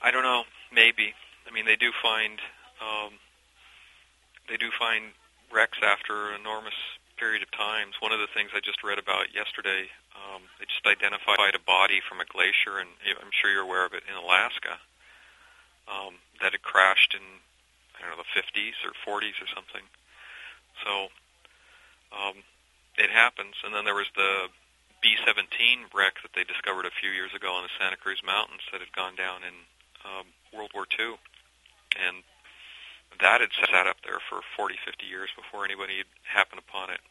I don't know. Maybe. I mean, um, they do find wrecks after an enormous period of times. One of the things I just read about yesterday, they just identified a body from a glacier, and I'm sure you're aware of it, in Alaska, that had crashed in, I don't know, the 50s or 40s or something. So it happens. And then there was the B-17 wreck that they discovered a few years ago in the Santa Cruz Mountains that had gone down in World War II. And that had sat up there for 40, 50 years before anybody had happened upon it.